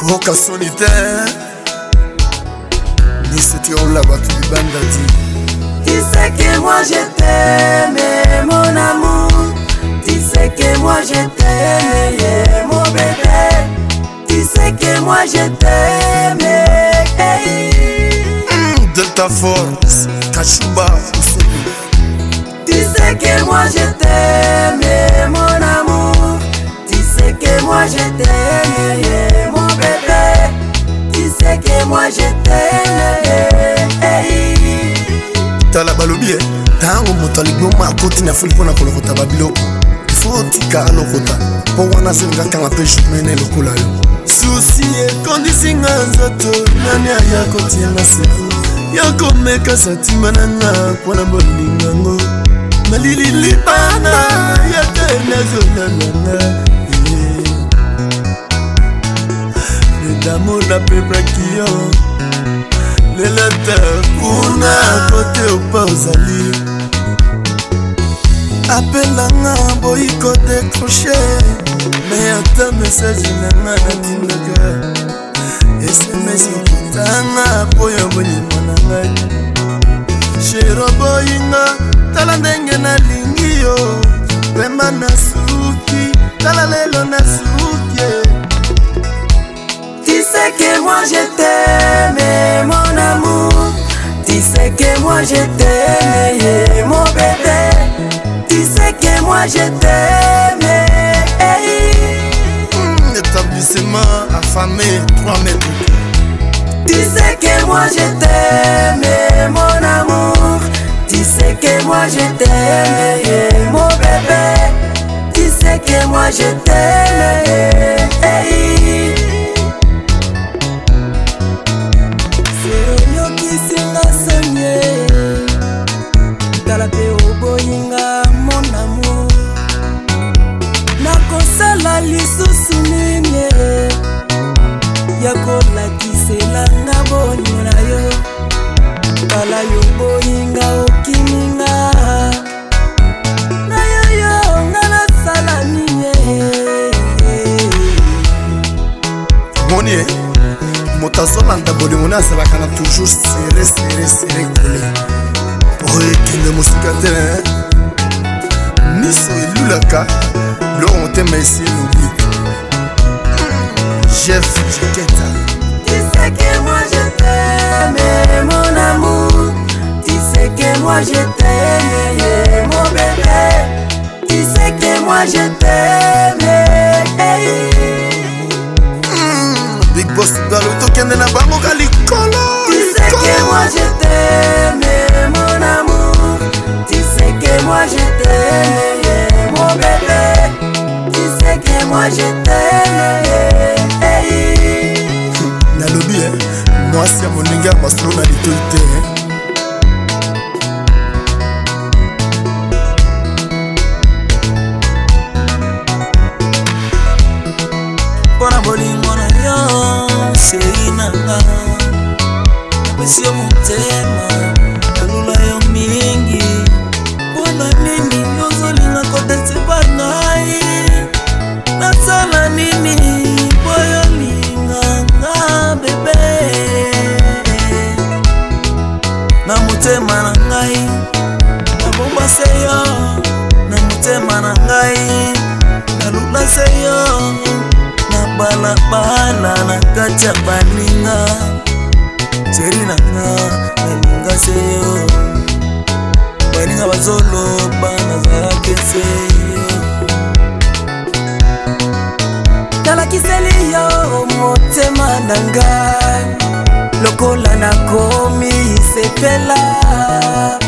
Boka solitaire ni c'était on là-bas tout du bandati. Tu sais que moi je t'aime mon amour. Tu sais que moi je t'aime mon bébé. Tu sais que moi je t'aime Delta Force, Kachuba. Tu sais que moi je t'aime mon amour. Tu sais que moi je t'aime mon bébé. Tu sais que moi je t'aime. Tala balobi tango motali goma koti na fuli pona kolokota babiloko. Faut tika lokota. Po wana zenga kanga pe jumene lokola yo. Susi e kondisinga nzoto nani aya kotia na seko. Yako meka satima nanga pona bolingango. Malili libana ya tena zona nanga. Le damo na pepra kiyo. Le lettre kuna kote opa ozali. Appelanga boy kote crochet. Mais ata message nanga natindaka. SMS yokutanga poyo boni mananga. Shero boyinga tala ndenge na lingi yo. Wema na suki tala lelo na suki. Tu sais que moi je t'aime mon amour. Tu sais que moi je t'aime mon bébé. Tu sais que moi je t'aime. Établissement affamé 3 mètres. Tu sais que moi je t'aime mon amour. Tu sais que moi je t'aime mon bébé. Tu sais que moi je t'aime. Nakosala lisusu nini yakolakisela bonyo na yo. Tala yo boyinga okininga na yo nga nasala nini. Monie motazolanda bolingo nazalaka na toujours serré collé. Pour ekende mosika te miso elulaka biloko motema esi elobi. Jeff Jeketa. Tu sais que moi je t'aime mon amour. Tu sais que moi je t'aime mon bébé. Tu sais que moi je t'aime. Big Boss Dalo tokende na bango kalikolo. Tu sais que moi je t'aime mon amour. Tu sais que moi je t'aime mon bébé. Tu sais que moi je t'aime. Nalobi moi c'est mon ninga maslo na litoite. Pona bolingo na yo seinanga. Napesio motema alula yo mingi. Pona nini yozolinga kotesipa ngai. Nasala nini boyo linganga bebe. Na motema na ngai nabomba seyo. Na motema na ngai nalula seyo. Na balabala na kati ya baninga. Seri nanga nalinga seyo. Baninga bazoloba nazalaki seyo. Nalakiseli yo motema nanga. Lokola nakomi sepela.